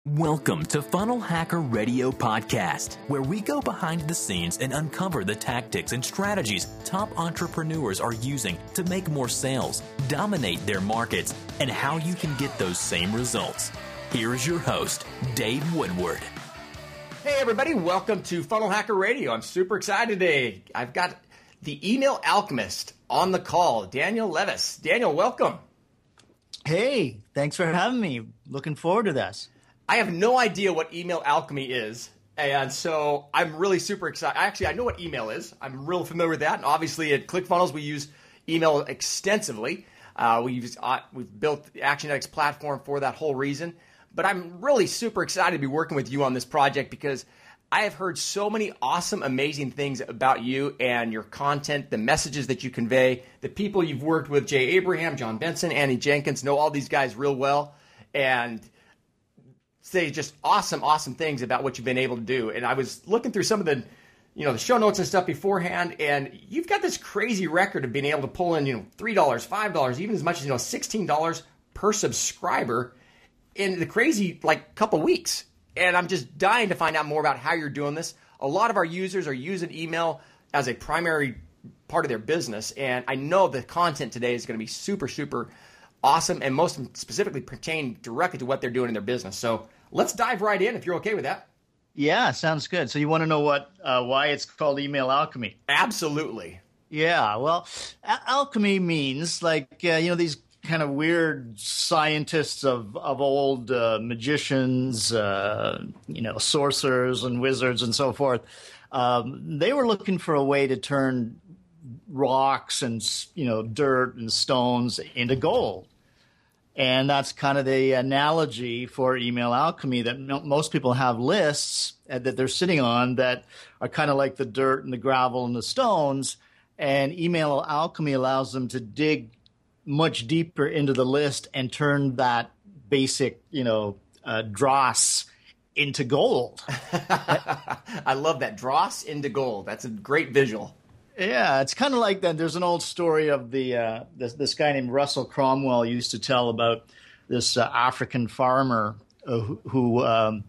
Welcome to Funnel Hacker Radio Podcast, where we go behind the scenes and uncover the tactics and strategies top entrepreneurs are using to make more sales, dominate their markets, and how you can get those same results. Here is your host, Dave Woodward. Hey everybody, welcome to Funnel Hacker Radio. I'm super excited today. I've got the email alchemist on the call, Daniel Levis. Daniel, welcome. Hey, thanks for having me. Looking forward to this. I have no idea what email alchemy is, and so I'm really super excited. Actually, I know what email is. I'm real familiar with that, and obviously at ClickFunnels we use email extensively. We've built the ActionEdX platform for that whole reason, but I'm really super excited to be working with you on this project because I have heard so many awesome, amazing things about you and your content, the messages that you convey, the people you've worked with, Jay Abraham, John Benson, Annie Jenkins, know all these guys real well, and say just awesome things about what you've been able to do. And I was looking through some of the, the show notes and stuff beforehand, and you've got this crazy record of being able to pull in, $3, $5, even as much as, $16 per subscriber in the crazy, couple weeks. And I'm just dying to find out more about how you're doing this. A lot of our users are using email as a primary part of their business, and I know the content today is going to be super awesome, and most specifically pertain directly to what they're doing in their business. So let's dive right in if you're okay with that. Yeah, sounds good. So you want to know why it's called email alchemy? Absolutely. Yeah, well, alchemy means these kind of weird scientists of old, magicians, sorcerers and wizards and so forth. They were looking for a way to turn rocks and dirt and stones into gold. And that's kind of the analogy for email alchemy, that most people have lists that they're sitting on that are kind of like the dirt and the gravel and the stones. And email alchemy allows them to dig much deeper into the list and turn that basic, dross into gold. I love that. Dross into gold. That's a great visual. Yeah, it's kind of like that. There's an old story of this guy named Russell Cromwell used to tell about this African farmer who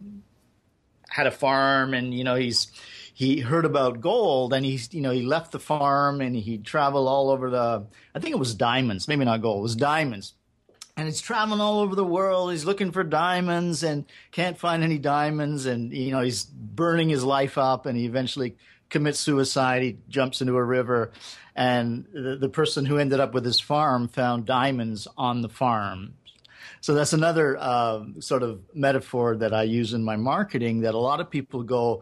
had a farm, and he heard about gold, and he left the farm and he traveled all over I think it was diamonds, maybe not gold, it was diamonds. And he's traveling all over the world. He's looking for diamonds and can't find any diamonds, and he's burning his life up, and he eventually commits suicide. He jumps into a river, and the person who ended up with his farm found diamonds on the farm. So that's another sort of metaphor that I use in my marketing, that a lot of people go,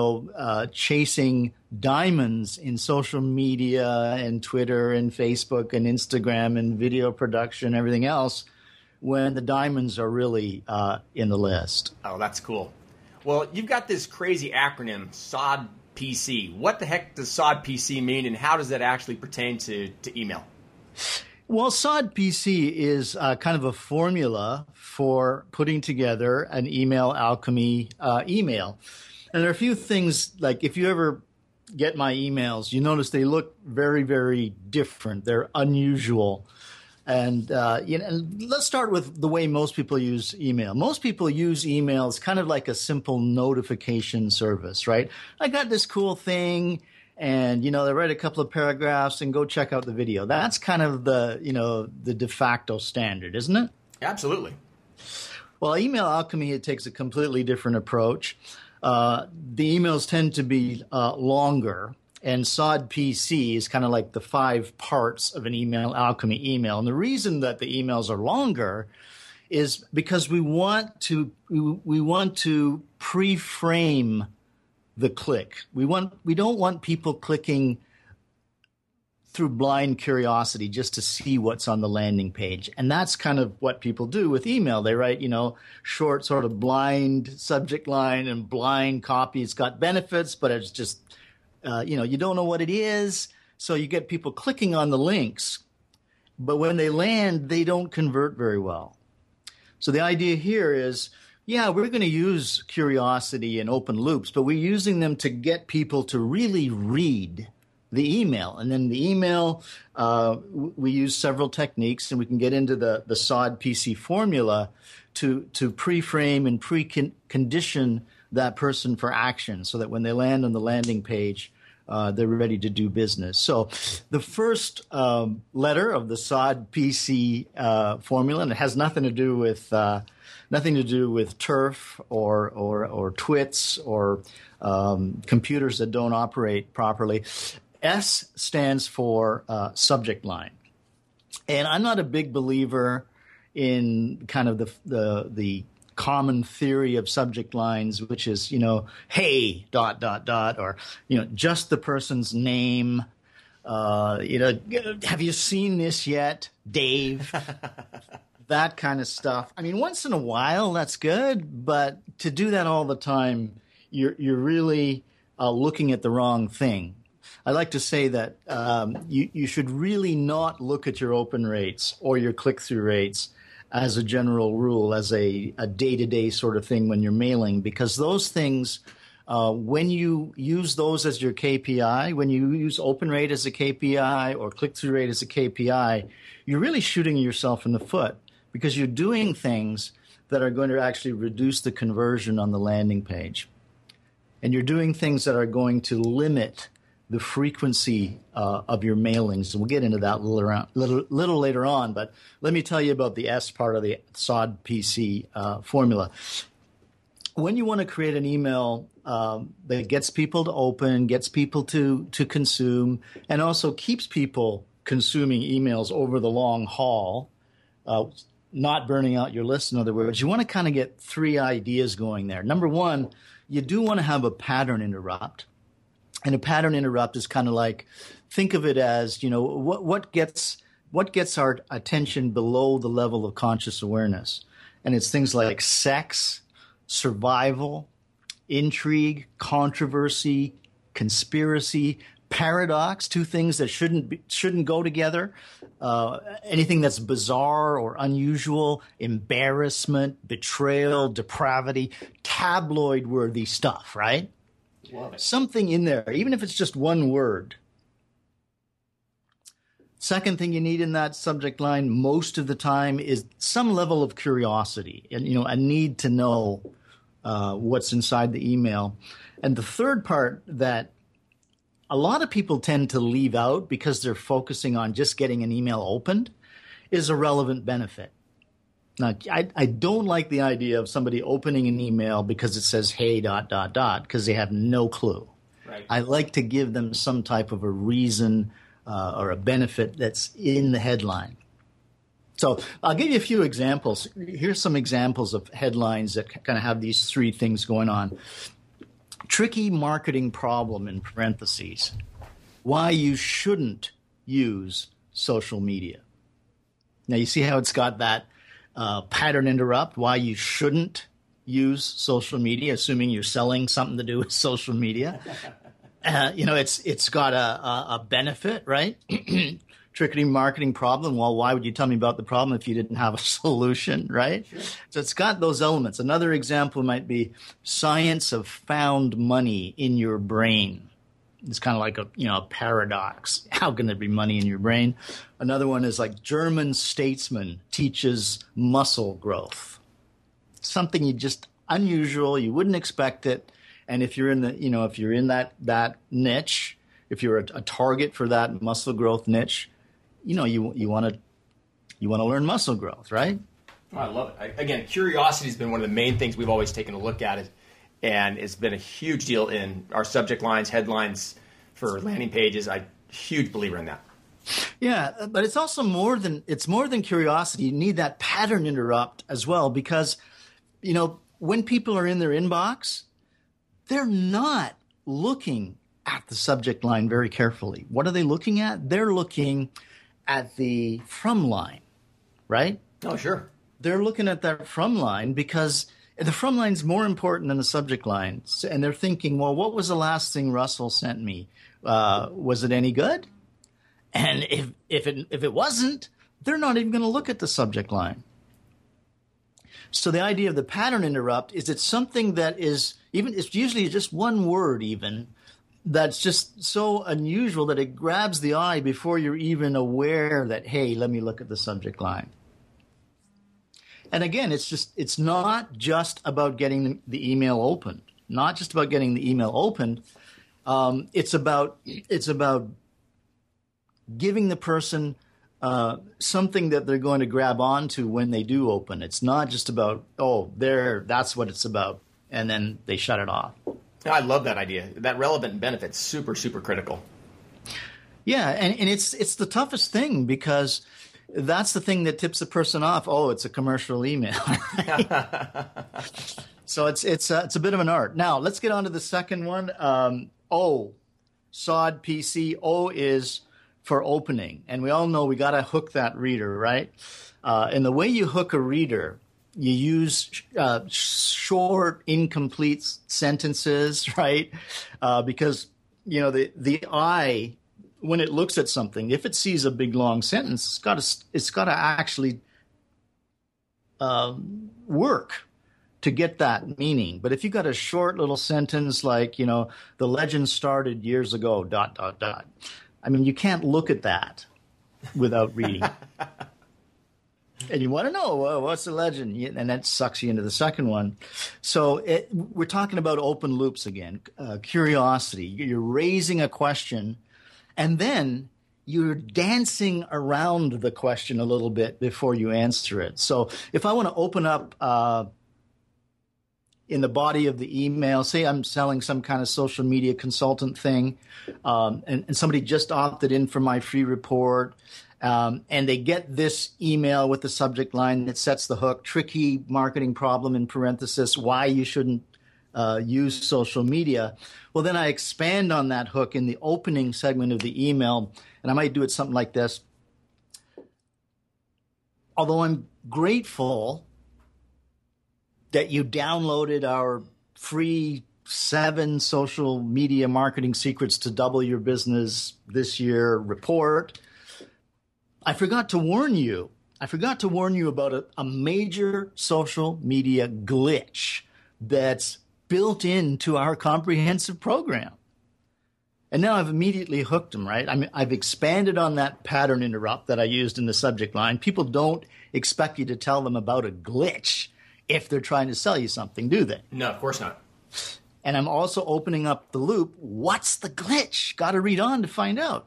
chasing diamonds in social media and Twitter and Facebook and Instagram and video production and everything else, when the diamonds are really in the list. Oh, that's cool. Well, you've got this crazy acronym, SOD PC. What the heck does SOD PC mean, and how does that actually pertain to email? Well, SOD PC is kind of a formula for putting together an email alchemy email. And there are a few things, like if you ever get my emails, you notice they look very, very different. They're unusual. And let's start with the way most people use email. Most people use email as kind of like a simple notification service, right? I got this cool thing, and they write a couple of paragraphs and go check out the video. That's kind of the de facto standard, isn't it? Absolutely. Well, email alchemy, it takes a completely different approach. The emails tend to be longer. And SOD PC is kind of like the 5 parts of an email alchemy email. And the reason that the emails are longer is because we want to pre-frame the click. We don't want people clicking through blind curiosity just to see what's on the landing page. And that's kind of what people do with email. They write, short sort of blind subject line and blind copy. It's got benefits, but it's just you don't know what it is, so you get people clicking on the links, but when they land, they don't convert very well. So the idea here is, we're going to use curiosity and open loops, but we're using them to get people to really read the email. And then the email, we use several techniques, and we can get into the SOD PC formula to pre-frame and pre-condition that person for action so that when they land on the landing page, they're ready to do business. So the first letter of the SOD PC formula, and it has nothing to do with turf or twits or computers that don't operate properly. S stands for subject line. And I'm not a big believer in kind of the common theory of subject lines, which is, hey, ... or, just the person's name. Have you seen this yet, Dave? That kind of stuff. I mean, once in a while, that's good. But to do that all the time, you're really looking at the wrong thing. I like to say that you should really not look at your open rates or your click-through rates as a general rule, as a day-to-day sort of thing when you're mailing, because those things, when you use those as your KPI, when you use open rate as a KPI or click-through rate as a KPI, you're really shooting yourself in the foot because you're doing things that are going to actually reduce the conversion on the landing page. And you're doing things that are going to limit the frequency of your mailings. And we'll get into that a little later on, but let me tell you about the S part of the SOD PC formula. When you want to create an email that gets people to open, gets people to consume, and also keeps people consuming emails over the long haul, not burning out your list, in other words, you want to kind of get three ideas going there. Number one, you do want to have a pattern interrupt. And a pattern interrupt is kind of like, think of it as, what gets our attention below the level of conscious awareness. And it's things like sex, survival, intrigue, controversy, conspiracy, paradox, two things that shouldn't go together. Anything that's bizarre or unusual, embarrassment, betrayal, depravity, tabloid-worthy stuff, right? Something in there, even if it's just one word. Second thing you need in that subject line most of the time is some level of curiosity and, a need to know what's inside the email. And the third part that a lot of people tend to leave out because they're focusing on just getting an email opened is a relevant benefit. Now, I don't like the idea of somebody opening an email because it says, hey, ... because they have no clue. Right. I like to give them some type of a reason or a benefit that's in the headline. So I'll give you a few examples. Here's some examples of headlines that kind of have these three things going on. Tricky marketing problem in parentheses. Why you shouldn't use social media. Now, you see how it's got that pattern interrupt, why you shouldn't use social media, assuming you're selling something to do with social media. It's got a benefit, right? Tricky marketing problem. Well, why would you tell me about the problem if you didn't have a solution, right? Sure. So it's got those elements. Another example might be science of found money in your brain. It's kind of like a paradox. How can there be money in your brain? Another one is like German statesman teaches muscle growth. Something you just unusual. You wouldn't expect it. And if you're in that niche, if you're a target for that muscle growth niche, you want to learn muscle growth, right? Oh, I love it. Again, curiosity has been one of the main things we've always taken a look at. And it's been a huge deal in our subject lines, headlines for landing pages. I'm a huge believer in that. Yeah, but it's also more than curiosity. You need that pattern interrupt as well because, when people are in their inbox, they're not looking at the subject line very carefully. What are they looking at? They're looking at the from line, right? Oh, sure. They're looking at that from line because the from line's more important than the subject line. And they're thinking, well, what was the last thing Russell sent me? Was it any good? And if it wasn't, they're not even going to look at the subject line. So the idea of the pattern interrupt is it's something that is it's usually just one word even that's just so unusual that it grabs the eye before you're even aware that, hey, let me look at the subject line. And again, it's not just about getting the email opened. Not just about getting the email opened. It's about giving the person something that they're going to grab onto when they do open. It's not just about, that's what it's about, and then they shut it off. I love that idea. That relevant benefit's super, super critical. Yeah, and it's the toughest thing because that's the thing that tips a person off. Oh, it's a commercial email. So it's a bit of an art. Now let's get on to the second one. SOD PC. O is for opening, and we all know we got to hook that reader, right? And the way you hook a reader, you use short, incomplete sentences, right? Because the eye, when it looks at something, if it sees a big long sentence, it's got to actually work to get that meaning. But if you got a short little sentence like, the legend started years ago, ... I mean, you can't look at that without reading. And you want to know, what's the legend? And that sucks you into the second one. So we're talking about open loops again, curiosity. You're raising a question, and then you're dancing around the question a little bit before you answer it. So if I want to open up in the body of the email, say I'm selling some kind of social media consultant thing, and somebody just opted in for my free report, and they get this email with the subject line that sets the hook, tricky marketing problem in parenthesis, why you shouldn't use social media. Well, then I expand on that hook in the opening segment of the email, and I might do it something like this. Although I'm grateful that you downloaded our free 7 social media marketing secrets to double your business this year report, I forgot to warn you about a major social media glitch that's built into our comprehensive program. And now I've immediately hooked them, right? I mean, I've expanded on that pattern interrupt that I used in the subject line. People don't expect you to tell them about a glitch if they're trying to sell you something, do they? No, of course not. And I'm also opening up the loop. What's the glitch? Got to read on to find out.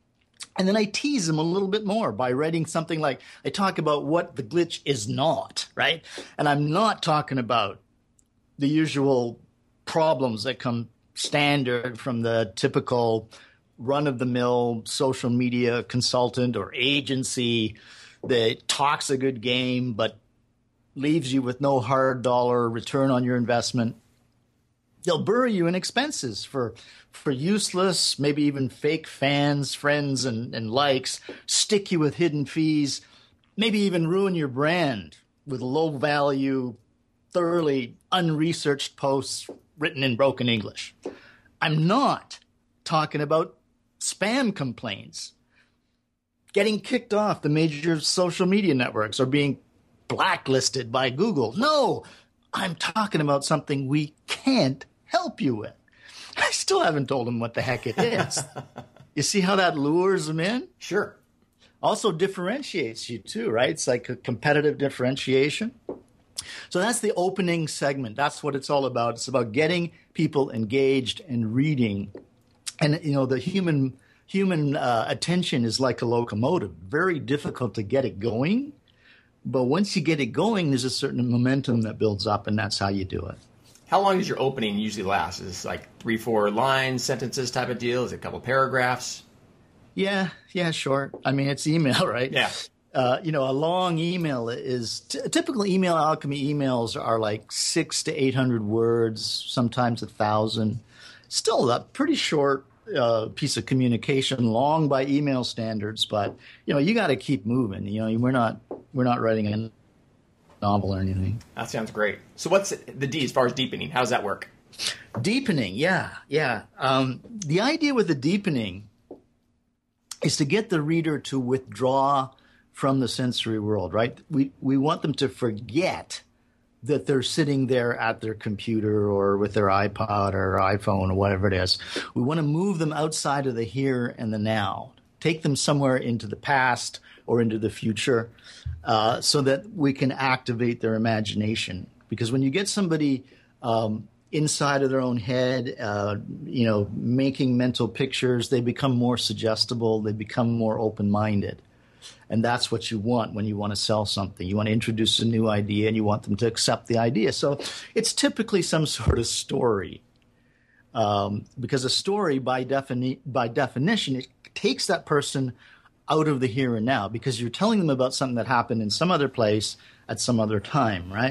And then I tease them a little bit more by writing something like, I talk about what the glitch is not, right? And I'm not talking about the usual problems that come standard from the typical run-of-the-mill social media consultant or agency that talks a good game but leaves you with no hard dollar return on your investment. They'll bury you in expenses for useless, maybe even fake fans, friends, and likes, stick you with hidden fees, maybe even ruin your brand with low-value, thoroughly unresearched posts written in broken English. I'm not talking about spam complaints, getting kicked off the major social media networks, or being blacklisted by Google. No, I'm talking about something we can't help you with. I still haven't told them what the heck it is. You see how that lures them in? Sure. Also differentiates you too, right? It's like a competitive differentiation. So that's the opening segment. That's what it's all about. It's about getting people engaged and reading. And, the human attention is like a locomotive. Very difficult to get it going. But once you get it going, there's a certain momentum that builds up, and that's how you do it. How long does your opening usually last? Is this like 3-4 lines, sentences type of deal? Is it a couple paragraphs? Yeah, short. I mean, it's email, right? Yeah. A long email is typical email alchemy emails are like 600 to 800 words, sometimes 1,000. Still a pretty short piece of communication, long by email standards, but you got to keep moving. We're not writing a novel or anything. That sounds great. So what's the D as far as deepening? How does that work? Deepening, yeah. The idea with the deepening is to get the reader to withdraw from the sensory world, right? We want them to forget that they're sitting there at their computer or with their iPod or iPhone or whatever it is. We want to move them outside of the here and the now, take them somewhere into the past or into the future. so that we can activate their imagination. Because when you get somebody inside of their own head, making mental pictures, they become more suggestible, they become more open-minded. And that's what you want when you want to sell something. You want to introduce a new idea and you want them to accept the idea. So it's typically some sort of story. Because a story, by definition, it takes that person out of the here and now, because you're telling them about something that happened in some other place at some other time, right?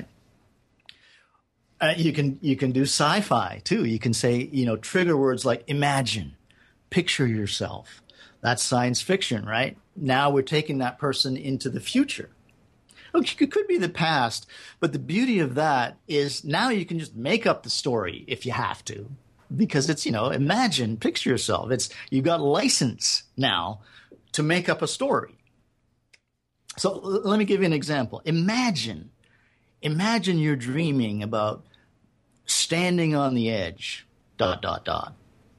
You can do sci-fi too. You can say, trigger words like imagine, picture yourself. That's science fiction, right? Now we're taking that person into the future. Look, it could be the past, but the beauty of that is now you can just make up the story if you have to, because it's, imagine, picture yourself. You've got license now to make up a story. So let me give you an example. Imagine you're dreaming about standing on the edge, ... of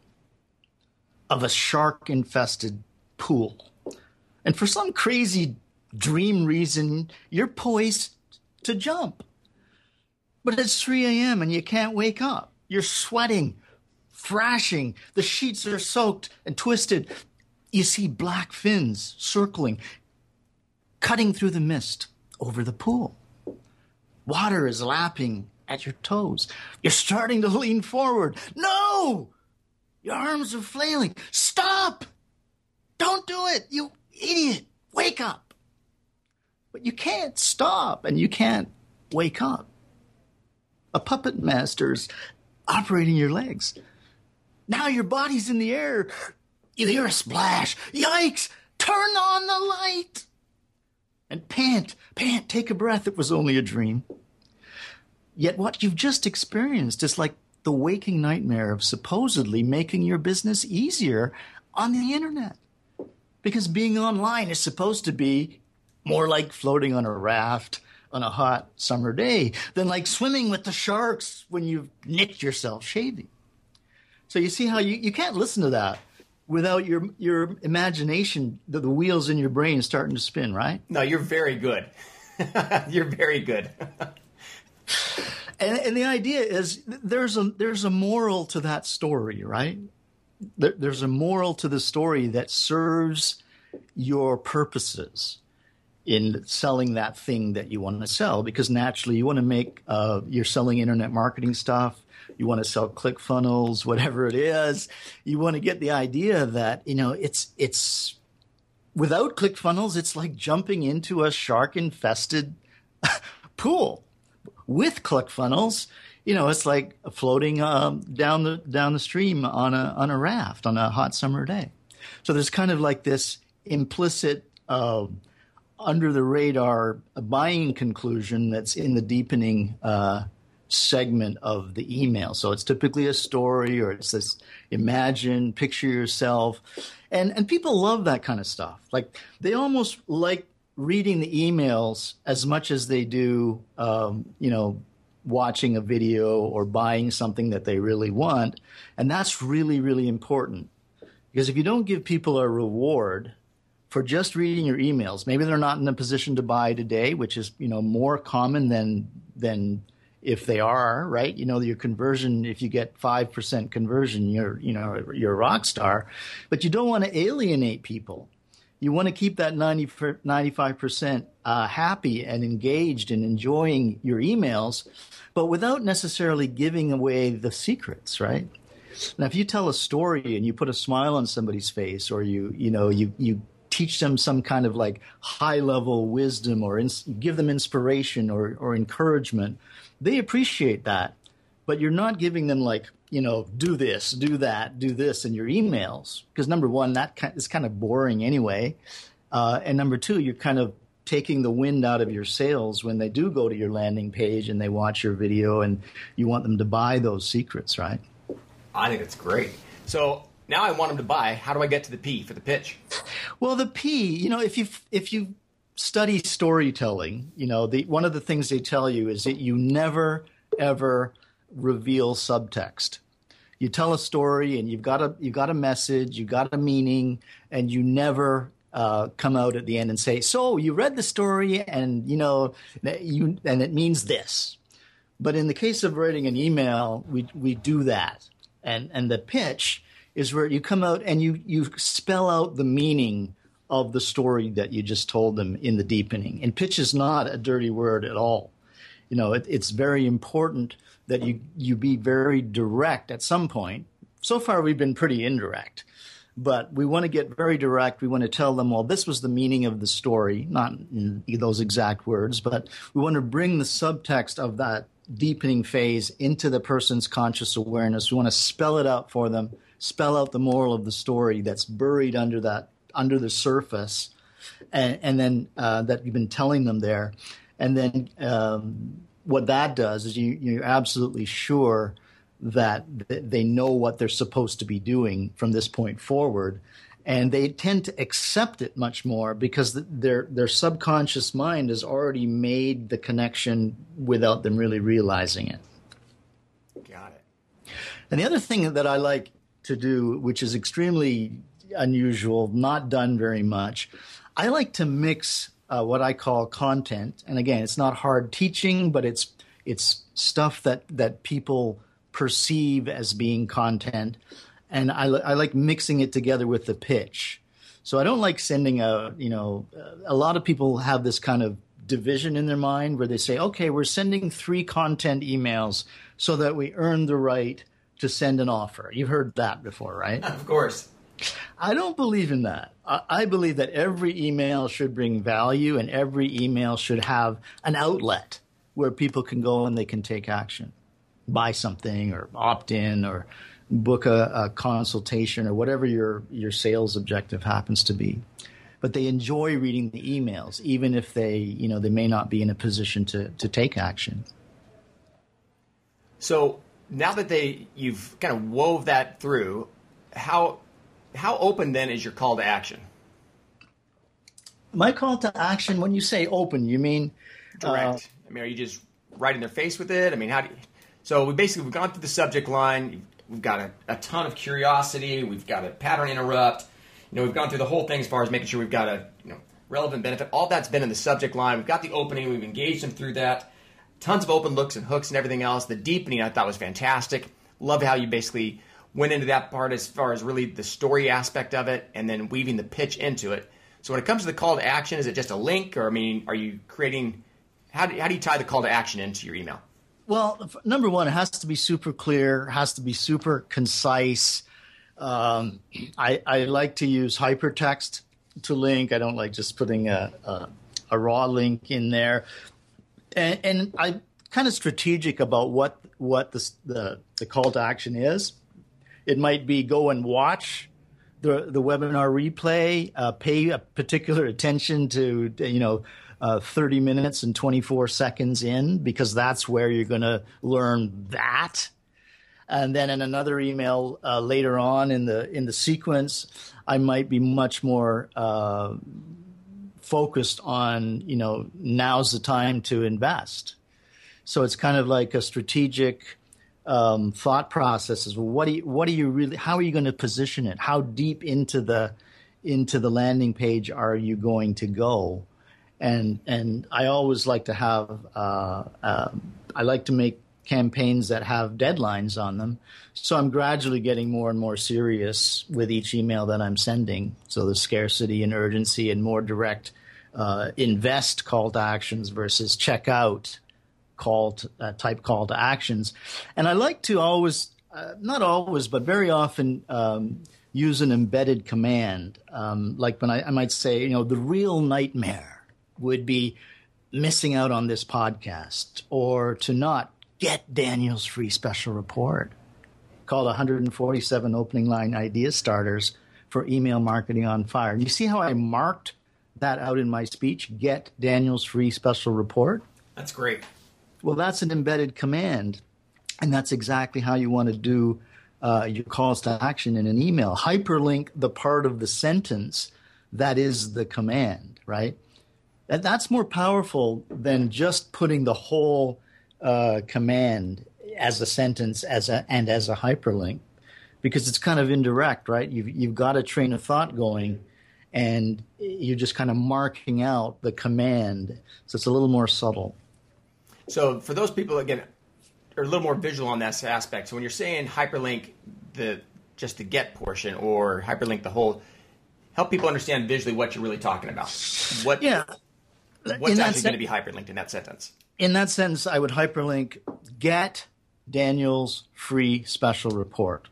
a shark-infested pool. And for some crazy dream reason, you're poised to jump. But it's 3 a.m. and you can't wake up. You're sweating, thrashing. The sheets are soaked and twisted. You see black fins circling, cutting through the mist over the pool. Water is lapping at your toes. You're starting to lean forward. No! Your arms are flailing. Stop! Don't do it, you idiot! Wake up! But you can't stop and you can't wake up. A puppet master's operating your legs. Now your body's in the air. You hear a splash. Yikes! Turn on the light! And pant, take a breath. It was only a dream. Yet what you've just experienced is like the waking nightmare of supposedly making your business easier on the internet. Because being online is supposed to be more like floating on a raft on a hot summer day than like swimming with the sharks when you've nicked yourself shaving. So you see how you can't listen to that without your imagination, the wheels in your brain starting to spin, right? No, you're very good. You're very good. And the idea is there's a moral to that story, right? There's a moral to the story that serves your purposes in selling that thing that you want to sell, because naturally you want to make you're selling internet marketing stuff. You want to sell ClickFunnels, whatever it is. You want to get the idea that, it's without ClickFunnels, it's like jumping into a shark-infested pool. With ClickFunnels, it's like floating down the stream on a raft on a hot summer day. So there's kind of like this implicit under the radar buying conclusion that's in the deepening segment of the email. So it's typically a story, or it's this imagine, picture yourself, and people love that kind of stuff. Like they almost like reading the emails as much as they do, watching a video or buying something that they really want. And that's really, really important. Because if you don't give people a reward for just reading your emails, maybe they're not in a position to buy today, which is, more common than if they are, right? Your conversion, if you get 5% conversion, you're a rock star. But you don't want to alienate people. You want to keep that 95% happy and engaged and enjoying your emails, but without necessarily giving away the secrets, right? Now, if you tell a story and you put a smile on somebody's face, or you teach them some kind of like high-level wisdom, or give them inspiration or encouragement, they appreciate that. But you're not giving them like, do this, do that, do this in your emails. Because number one, that is kind of boring anyway. And number two, you're kind of taking the wind out of your sails when they do go to your landing page and they watch your video and you want them to buy those secrets, right? I think it's great. So now I want them to buy. How do I get to the P for the pitch? Well, the P, if you study storytelling, one of the things they tell you is that you never, ever reveal subtext. You tell a story and you've got a message, you've got a meaning, and you never come out at the end and say, so you read the story and, and it means this. But in the case of writing an email, we do that. And the pitch is where you come out and you spell out the meaning of the story that you just told them in the deepening. And pitch is not a dirty word at all. It's very important that you be very direct at some point. So far, we've been pretty indirect. But we want to get very direct. We want to tell them, well, this was the meaning of the story, not in those exact words, but we want to bring the subtext of that deepening phase into the person's conscious awareness. We want to spell it out for them, spell out the moral of the story that's buried under the surface, and then that you've been telling them there. And then what that does is you're absolutely sure that they know what they're supposed to be doing from this point forward. And they tend to accept it much more because their subconscious mind has already made the connection without them really realizing it. Got it. And the other thing that I like to do, which is extremely unusual, not done very much, I like to mix what I call content. And again, it's not hard teaching, but it's stuff that people perceive as being content, and I like mixing it together with the pitch. So I don't like sending a lot of people have this kind of division in their mind where they say, okay, we're sending 3 content emails so that we earn the right to send an offer. You've heard that before, right? Of course. I don't believe in that. I believe that every email should bring value and every email should have an outlet where people can go and they can take action. Buy something or opt in or book a consultation or whatever your sales objective happens to be. But they enjoy reading the emails, even if they may not be in a position to take action. So now that you've kind of wove that through, how open then is your call to action? My call to action, when you say open, you mean direct? Are you just right in their face with it? How do you... So we've gone through the subject line. We've got a ton of curiosity. We've got a pattern interrupt. We've gone through the whole thing as far as making sure we've got a relevant benefit. All that's been in the subject line. We've got the opening. We've engaged them through that. Tons of open looks and hooks and everything else. The deepening I thought was fantastic. Love how you basically went into that part as far as really the story aspect of it and then weaving the pitch into it. So when it comes to the call to action, is it just a link or are you creating – how do you tie the call to action into your email? Well, number one, it has to be super clear, has to be super concise. I like to use hypertext to link. I don't like just putting a raw link in there. And I'm kind of strategic about what the call to action is. It might be go and watch the webinar replay, pay a particular attention to 30 minutes and 24 seconds in, because that's where you're going to learn that. And then in another email later on in the sequence, I might be much more focused on, now's the time to invest. So it's kind of like a strategic thought process. Is what do you really? How are you going to position it? How deep into the landing page are you going to go? And I always like to have I like to make campaigns that have deadlines on them. So I'm gradually getting more and more serious with each email that I'm sending. So the scarcity and urgency and more direct invest call to actions versus check out type call to actions. And I like to always, not always, but very often use an embedded command. Like when I might say, the real nightmare would be missing out on this podcast or to not get Daniel's free special report called 147 opening line idea starters for email marketing on fire. You see how I marked that out in my speech? Get Daniel's free special report. That's great. Well, that's an embedded command, and that's exactly how you want to do your calls to action in an email. Hyperlink the part of the sentence that is the command, right? And that's more powerful than just putting the whole command as a sentence and as a hyperlink, because it's kind of indirect, right? You've got a train of thought going, and you're just kind of marking out the command. So it's a little more subtle. So for those people, again, are a little more visual on that aspect. So when you're saying hyperlink just the get portion or hyperlink the whole, help people understand visually what you're really talking about. What's actually going to be hyperlinked in that sentence? In that sentence, I would hyperlink get Daniel's free special report.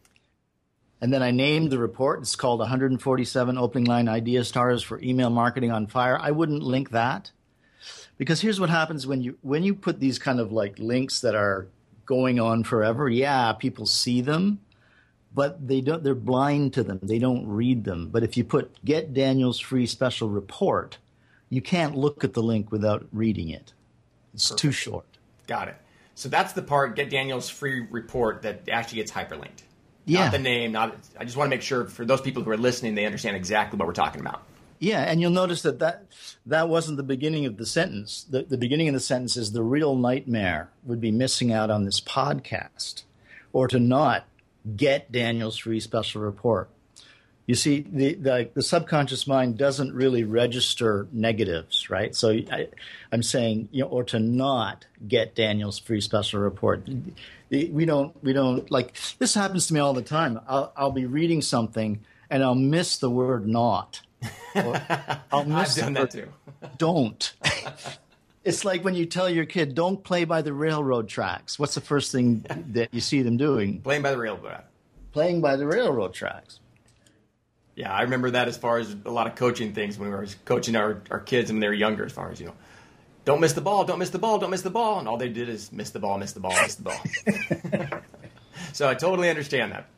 And then I named the report. It's called 147 Opening Line Idea Stars for Email Marketing on Fire. I wouldn't link that, because here's what happens when you put these kind of like links that are going on forever. Yeah, people see them, but they're blind to them. They don't read them. But if you put get Daniel's free special report, you can't look at the link without reading it. It's Perfect. Too short. Got it. So that's the part, get Daniel's free report, that actually gets hyperlinked. Yeah. Not the name. I just want to make sure for those people who are listening, they understand exactly what we're talking about. Yeah, and you'll notice that wasn't the beginning of the sentence. The beginning of the sentence is the real nightmare would be missing out on this podcast or to not get Daniel's free special report. You see, the subconscious mind doesn't really register negatives, right? So I'm saying, or to not get Daniel's free special report. We don't like, this happens to me all the time. I'll be reading something and I'll miss the word not. I'll miss I've done that too. Don't. It's like when you tell your kid, don't play by the railroad tracks. What's the first thing that you see them doing? Playing by the railroad. Playing by the railroad tracks. Yeah, I remember that as far as a lot of coaching things when we were coaching our kids when they were younger, as far as, don't miss the ball, don't miss the ball, don't miss the ball. And all they did is miss the ball, miss the ball, miss the ball. So I totally understand that.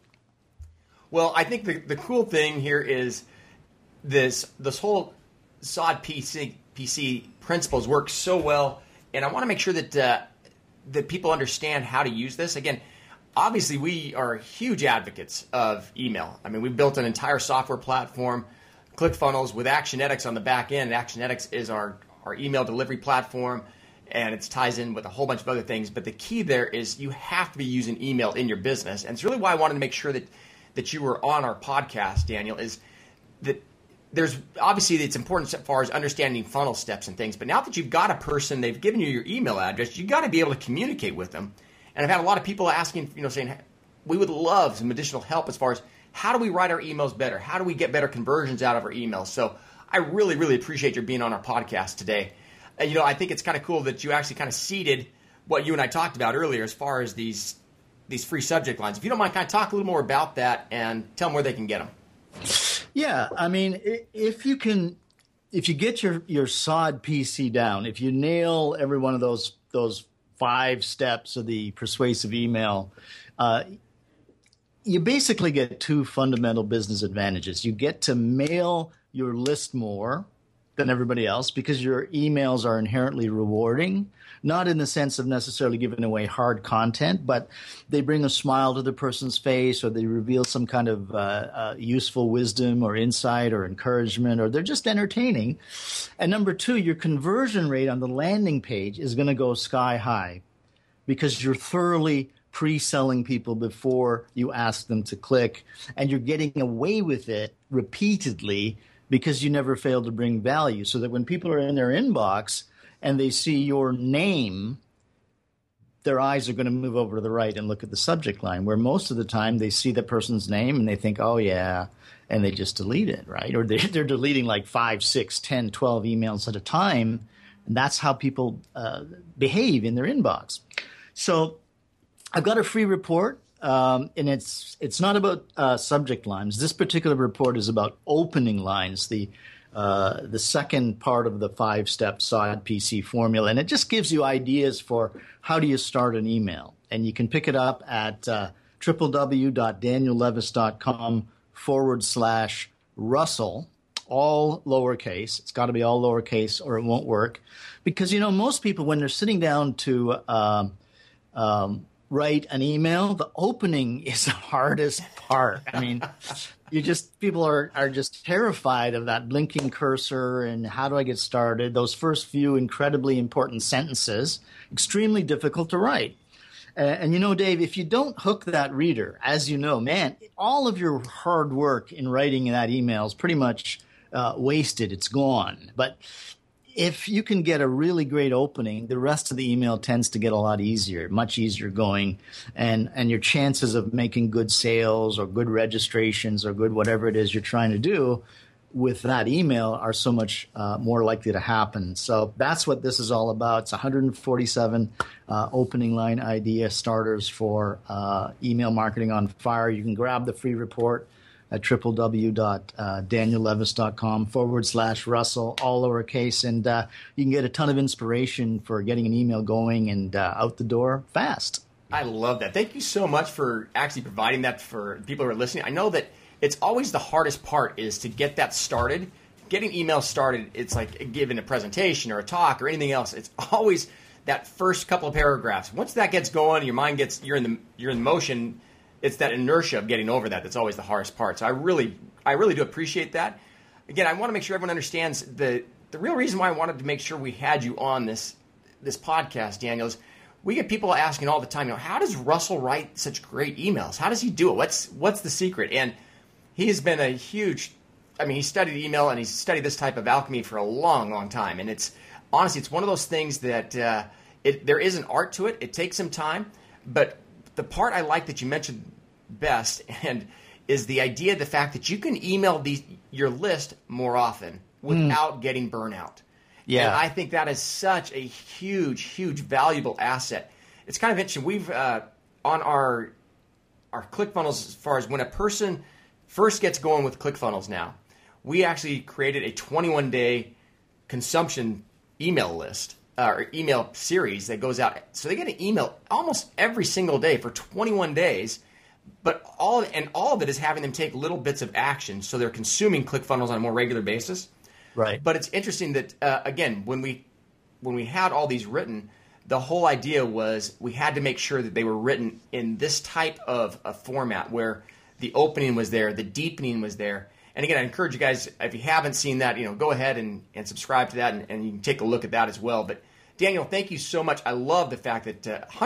Well, I think the cool thing here is this whole SOD PC principles work so well, and I want to make sure that people understand how to use this. Again, obviously we are huge advocates of email. I mean, we built an entire software platform, ClickFunnels, with Actionetics on the back end. Actionetics is our email delivery platform, and it ties in with a whole bunch of other things. But the key there is you have to be using email in your business, and it's really why I wanted to make sure that you were on our podcast, Daniel, is that there's obviously it's important as far as understanding funnel steps and things, but now that you've got a person, they've given you your email address, you got to be able to communicate with them. And I've had a lot of people asking, saying, we would love some additional help as far as how do we write our emails better? How do we get better conversions out of our emails? So I really, really appreciate your being on our podcast today. I think it's kind of cool that you actually kind of seeded what you and I talked about earlier as far as these free subject lines. If you don't mind, kind of talk a little more about that and tell them where they can get them. Yeah, I mean, if you get your SOD PC down, if you nail every one of those 5 steps of the persuasive email, you basically get 2 fundamental business advantages. You get to mail your list more than everybody else because your emails are inherently rewarding, not in the sense of necessarily giving away hard content, but they bring a smile to the person's face, or they reveal some kind of useful wisdom or insight or encouragement, or they're just entertaining. And number 2, your conversion rate on the landing page is going to go sky high because you're thoroughly pre-selling people before you ask them to click, and you're getting away with it repeatedly because you never fail to bring value, so that when people are in their inbox and they see your name, their eyes are going to move over to the right and look at the subject line, where most of the time they see the person's name and they think, oh, yeah, and they just delete it, right? Or they're deleting like 5, 6, 10, 12 emails at a time, and that's how people behave in their inbox. So I've got a free report. And it's not about subject lines. This particular report is about opening lines, the second part of the 5-step SOD PC formula, and it just gives you ideas for how do you start an email. And you can pick it up at www.daniellevis.com/Russell, all lowercase. It's got to be all lowercase or it won't work, because most people, when they're sitting down to write an email, the opening is the hardest part. I mean, people are just terrified of that blinking cursor and how do I get started? Those first few incredibly important sentences, extremely difficult to write. And you know, Dave, if you don't hook that reader, as you know, man, all of your hard work in writing that email is pretty much wasted. It's gone. But if you can get a really great opening, the rest of the email tends to get a lot easier, much easier going. And your chances of making good sales or good registrations or good whatever it is you're trying to do with that email are so much more likely to happen. So that's what this is all about. It's 147 opening line idea starters for email marketing on fire. You can grab the free report at www.daniellevis.com/Russell, all lowercase, and you can get a ton of inspiration for getting an email going and out the door fast. I love that. Thank you so much for actually providing that for people who are listening. I know that it's always the hardest part is to get that started. Getting emails started, it's like giving a presentation or a talk or anything else. It's always that first couple of paragraphs. Once that gets going, your mind gets you're in motion. It's that inertia of getting over that that's always the hardest part. So I really do appreciate that. Again, I want to make sure everyone understands the real reason why I wanted to make sure we had you on this podcast, Daniel, is we get people asking all the time, how does Russell write such great emails? How does he do it? What's the secret? And he's been he studied email and he's studied this type of alchemy for a long, long time. And it's one of those things that there is an art to it. It takes some time, but the part I like that you mentioned best is the idea, the fact that you can email your list more often without getting burnout. Yeah. And I think that is such a huge, huge valuable asset. It's kind of interesting. We've on our ClickFunnels, as far as when a person first gets going with ClickFunnels now, we actually created a 21-day consumption email list. Or email series that goes out. So they get an email almost every single day for 21 days, but all of it is having them take little bits of action, so they're consuming ClickFunnels on a more regular basis. Right. But it's interesting that, again, when we had all these written, the whole idea was we had to make sure that they were written in this type of a format where the opening was there, the deepening was there. And again, I encourage you guys, if you haven't seen that, go ahead and subscribe to that, and you can take a look at that as well. But Daniel, thank you so much. I love the fact that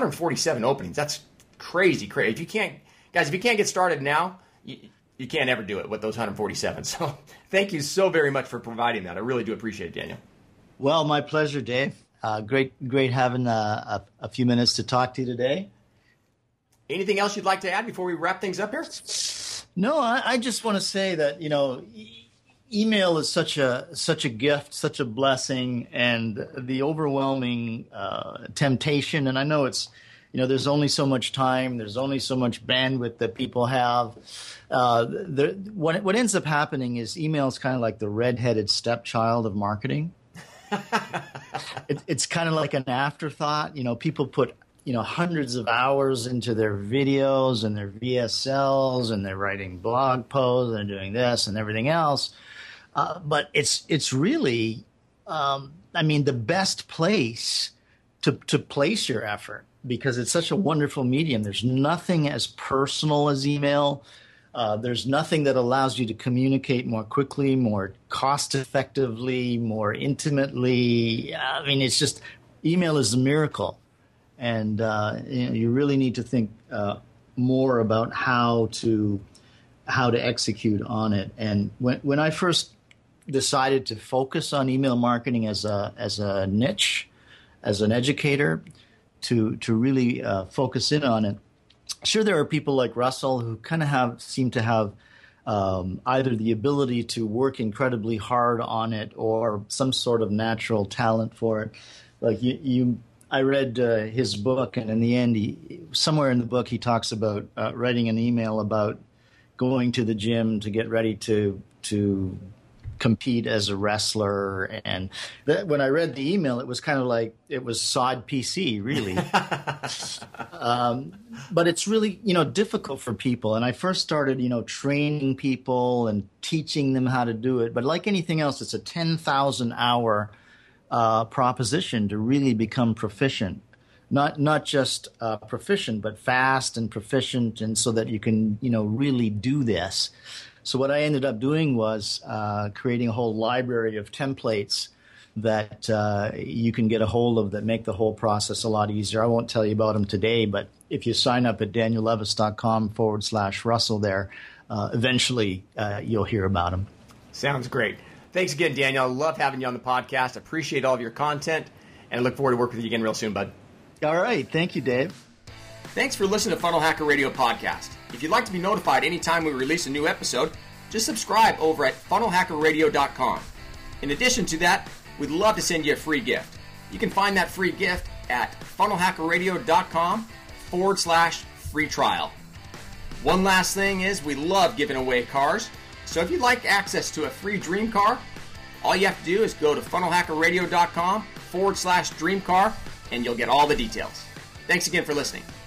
147 openings. That's crazy. If you can't get started now, you can't ever do it with those 147. So thank you so very much for providing that. I really do appreciate it, Daniel. Well, my pleasure, Dave. Great having a few minutes to talk to you today. Anything else you'd like to add before we wrap things up here? No, I just want to say that, email is such a gift, such a blessing, and the overwhelming temptation. And I know it's, there's only so much time, there's only so much bandwidth that people have. What ends up happening is email is kind of like the redheaded stepchild of marketing. It's kind of like an afterthought. People put hundreds of hours into their videos and their VSLs, and they're writing blog posts and doing this and everything else. But it's really, the best place to place your effort, because it's such a wonderful medium. There's nothing as personal as email. There's nothing that allows you to communicate more quickly, more cost effectively, more intimately. It's just, email is a miracle. And you really need to think more about how to execute on it. And when I first decided to focus on email marketing as a niche, as an educator, to really focus in on it, sure, there are people like Russell who kind of seem to have either the ability to work incredibly hard on it or some sort of natural talent for it. Like I read his book, and in the end, somewhere in the book, he talks about writing an email about going to the gym to get ready to compete as a wrestler. And when I read the email, it was kind of like it was sod PC, really. But it's really, difficult for people. And I first started, training people and teaching them how to do it. But like anything else, it's a 10,000 hour proposition to really become proficient. Not just proficient, but fast and proficient, and so that you can, really do this. So what I ended up doing was creating a whole library of templates that you can get a hold of that make the whole process a lot easier. I won't tell you about them today, but if you sign up at daniellevis.com/Russell there, eventually you'll hear about them. Sounds great. Thanks again, Daniel. I love having you on the podcast. Appreciate all of your content, and I look forward to working with you again real soon, bud. All right. Thank you, Dave. Thanks for listening to Funnel Hacker Radio Podcast. If you'd like to be notified anytime we release a new episode, just subscribe over at funnelhackerradio.com. In addition to that, we'd love to send you a free gift. You can find that free gift at funnelhackerradio.com/free trial. One last thing is we love giving away cars. So if you'd like access to a free dream car, all you have to do is go to funnelhackerradio.com/dream car and you'll get all the details. Thanks again for listening.